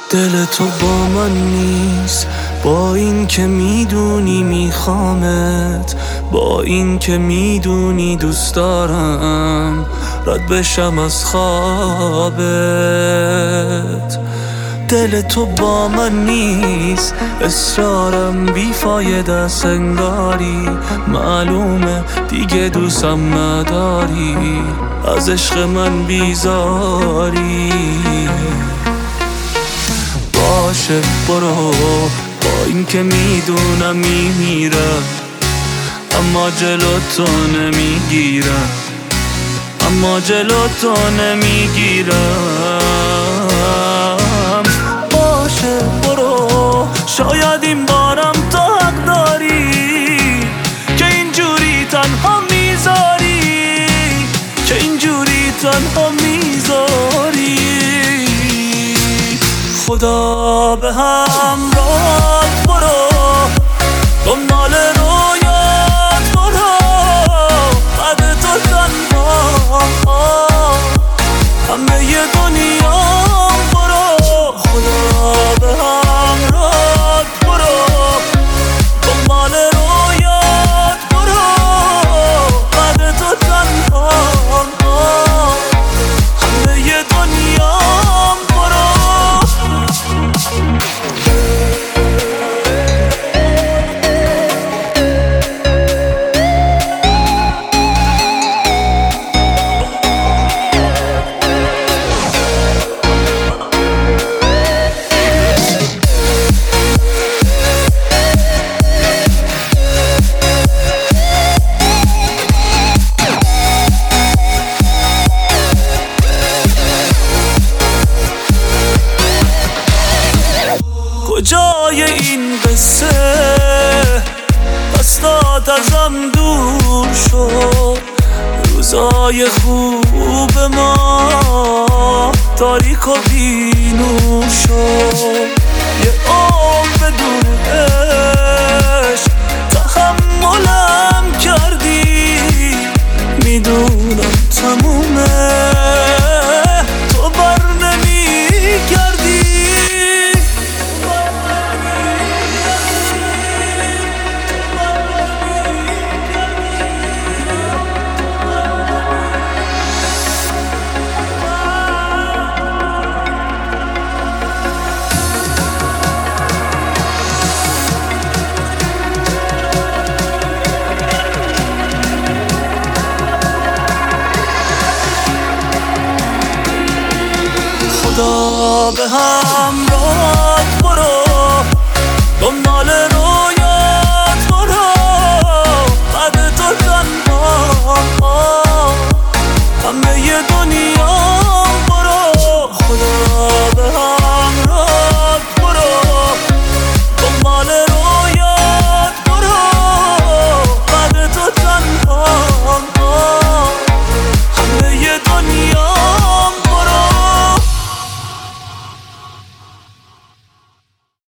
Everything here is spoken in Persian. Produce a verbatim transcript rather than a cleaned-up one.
دل تو با من نیست، با این که میدونی میخوامت، با این که میدونی دوست دارم رد بشم از خوابت. دل تو با من نیست، اصرارم بیفایده است، انگاری معلومه دیگه دوستم نداری، از عشق من بیزاری. باشه برو، با این که میدونم میمیرم، اما جلو تو نمیگیرم، اما جلو تو نمیگیرم. باشه برو، شاید این بارم تو حق داری که اینجوری تنها میذاری، که اینجوری تنها میذاری. خدا به همراهت برو، دنبال رویات برو، بعد تو تنها همه ی دنیام برو. خدا به همراهت برو، دنبال رویات برو، بعد تو تنها همه ی دنیام برو. کجای این قصه دستات ازم دور شد، روزای خوب ما تاریک و بینور شد. یه عمر بدون عشق تحملم کردی، میدونم تمومه تو بر نمیگردی. خدا به همراهت برو، دنبال